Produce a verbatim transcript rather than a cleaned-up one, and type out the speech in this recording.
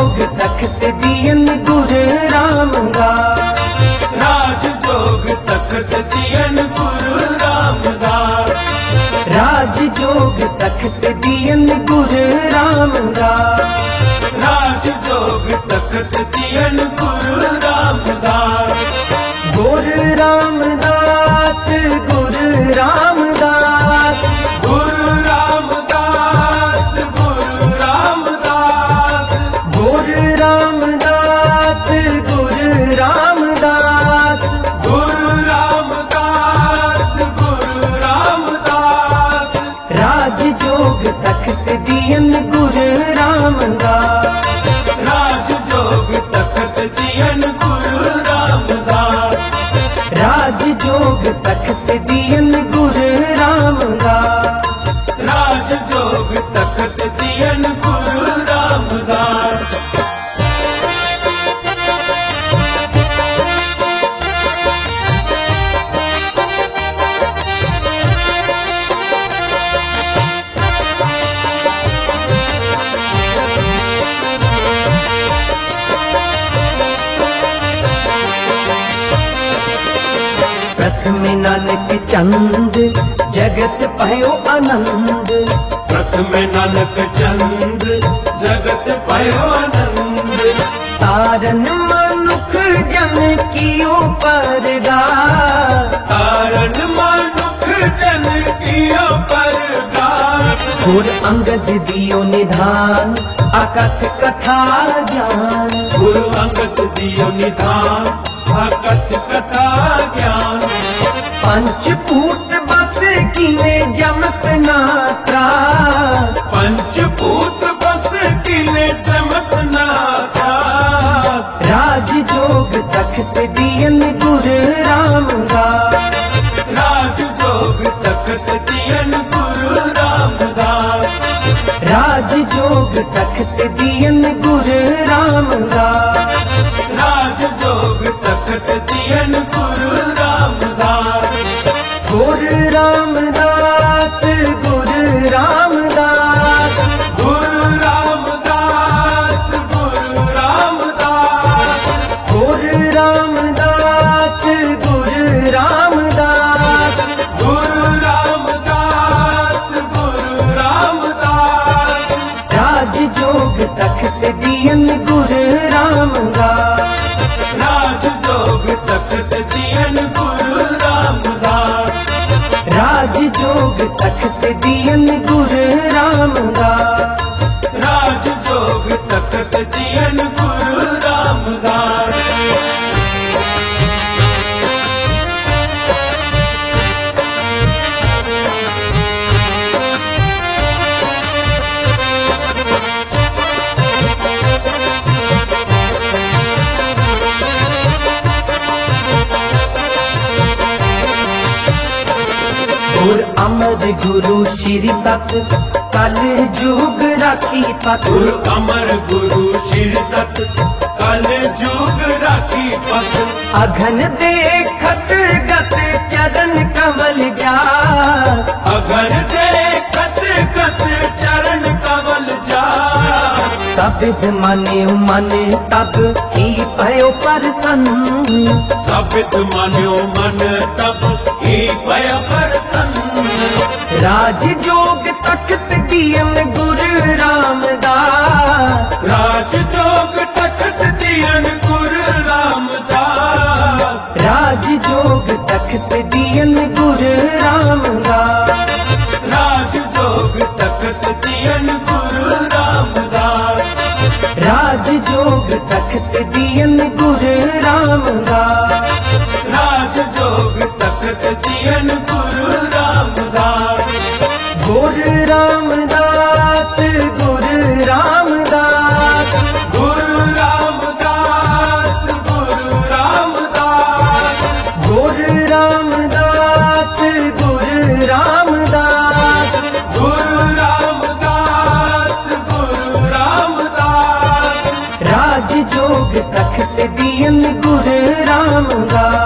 जोग तख्त दियन गुरु रामदास। राज जोग तख्त दियन गुरु रामदास। राज जोग तख्त दियन गुरु रामदास। राज जोग तख्त दियन गुरु रामदास। गुरु रामदास गुरु रामदास गुरु रामदास गुरु रामदास। गुरु रामदास गुरु रामदास। गुरु रामदास गुरु रामदास। राज जोग तख्त दियन गुरु रामदास। राज जोग तख्त दियन गुरु रामदास। राज जोग तख्त दियन गुरु रामदास। राज जोग तख्त दियन गुरु रामदास। प्रथम नानक चंद जगत पयो आनंद। प्रथम नानक चंद जगत पयो आनंद। तारन मनुख जन कियो परगास। तारन मनुख जन कियो परगास। गुर अंगद दियो निधान अकथ कथा ज्ञान। गुरु अंगद दियो निधान अकथ कथा ज्ञान। पंचभूत बस किने जमत ना त्रास। पंचभूत बस किने जमत ना त्रास। राज जोग तख्त दियन गुरु रामदास। राज जोग तख्त दियन गुरु रामदास। राज जोग तख्त दियन गुरु रामदास। राज जोग तख्त दियन गुरु रामदास। गुरु रामदास गुरु रामदास। गुरु रामदास गुरु रामदास। गुरु रामदास गुरु रामदास। गुरु रामदास गुरु रामदास। राज जोग तख्त दियन गुरु रामदास। राज जोग तख्त दियन गुरु रामदास। राज जोग तख्त दियन गुरु रामदास। राज जोग तख्त दियन गुरु रामदास। गुर अमर गुरु श्री सत कल जुग राखी पत। गुरु अमर गुरु श्री सत कल जुग राखी पत। अघन देखत गत चरण कमल जास। अघन देखत गत चरण कमल जास। सबिध मने मन तब ही भयो प्रसन्न। सबित मान्यो मन तब ही भय प्रसन्न। राज जोग तख्त दियन गुरु रामदास। राज जोग तख्त दियन गुरु रामदास। राज जोग तख्त दियन गुरु रामदास। राज जोग तख्त दियन गुरु रामदास। राज जोग तख्त दियन गुरु रामदास। राज जोग तख्त दियन गुरु रामदास। गुरु रामदास गुरु रामदास। गुरु रामदास गुरु रामदास। गुरु रामदास गुरु रामदास। गुरु रामदास गुरु रामदास। राज जोग तख्त दियन गुरु रामदास।